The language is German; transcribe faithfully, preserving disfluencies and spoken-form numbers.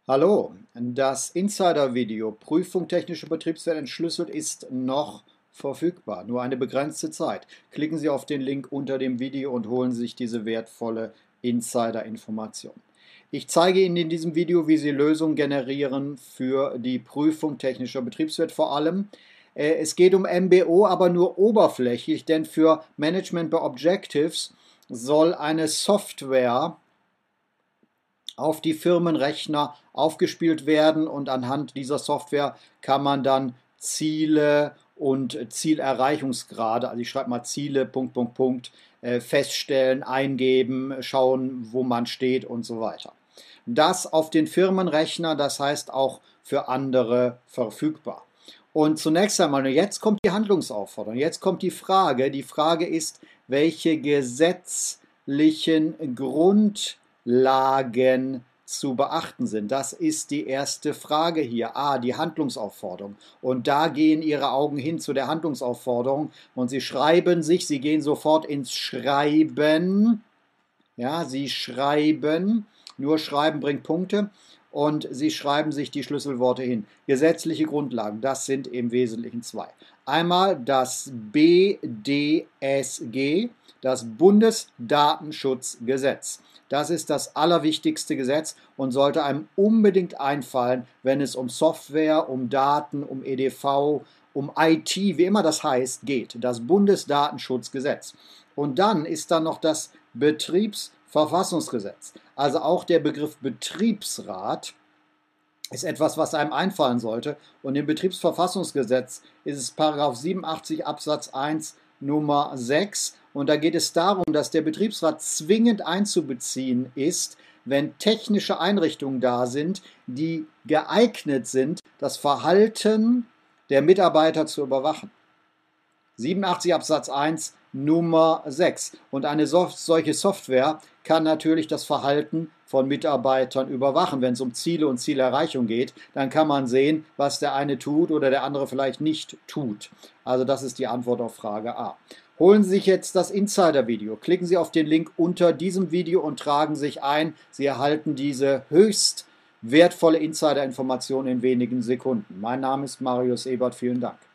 Hallo, das Insider-Video Prüfung technischer Betriebswert entschlüsselt ist noch verfügbar, nur eine begrenzte Zeit. Klicken Sie auf den Link unter dem Video und holen Sie sich diese wertvolle Insider-Information. Ich zeige Ihnen in diesem Video, wie Sie Lösungen generieren für die Prüfung technischer Betriebswert vor allem. Es geht um M B O, aber nur oberflächlich, denn für Management by Objectives soll eine Software auf die Firmenrechner aufgespielt werden und anhand dieser Software kann man dann Ziele und Zielerreichungsgrade, also ich schreibe mal Ziele, Punkt, Punkt, Punkt, feststellen, eingeben, schauen, wo man steht und so weiter. Das auf den Firmenrechner, das heißt auch für andere verfügbar. Und zunächst einmal, jetzt kommt die Handlungsaufforderung, jetzt kommt die Frage. Die Frage ist, welche gesetzlichen Grundlagen zu beachten sind. Das ist die erste Frage hier. A, die Handlungsaufforderung. Und da gehen Ihre Augen hin zu der Handlungsaufforderung und Sie schreiben sich, Sie gehen sofort ins Schreiben. Ja, Sie schreiben, nur Schreiben bringt Punkte. Und Sie schreiben sich die Schlüsselworte hin. Gesetzliche Grundlagen, das sind im Wesentlichen zwei. Einmal das B D S G, das Bundesdatenschutzgesetz. Das ist das allerwichtigste Gesetz und sollte einem unbedingt einfallen, wenn es um Software, um Daten, um E D V, um I T, wie immer das heißt, geht. Das Bundesdatenschutzgesetz. Und dann ist da noch das Betriebsverfassungsgesetz. Also auch der Begriff Betriebsrat ist etwas, was einem einfallen sollte. Und im Betriebsverfassungsgesetz ist es Paragraph siebenundachtzig Absatz eins Nummer sechs. Und da geht es darum, dass der Betriebsrat zwingend einzubeziehen ist, wenn technische Einrichtungen da sind, die geeignet sind, das Verhalten der Mitarbeiter zu überwachen. siebenundachtzig Absatz eins Nummer sechs. Und eine solche Software kann natürlich das Verhalten von Mitarbeitern überwachen. Wenn es um Ziele und Zielerreichung geht, dann kann man sehen, was der eine tut oder der andere vielleicht nicht tut. Also das ist die Antwort auf Frage A. Holen Sie sich jetzt das Insider-Video. Klicken Sie auf den Link unter diesem Video und tragen sich ein. Sie erhalten diese höchst wertvolle Insider-Information in wenigen Sekunden. Mein Name ist Marius Ebert. Vielen Dank.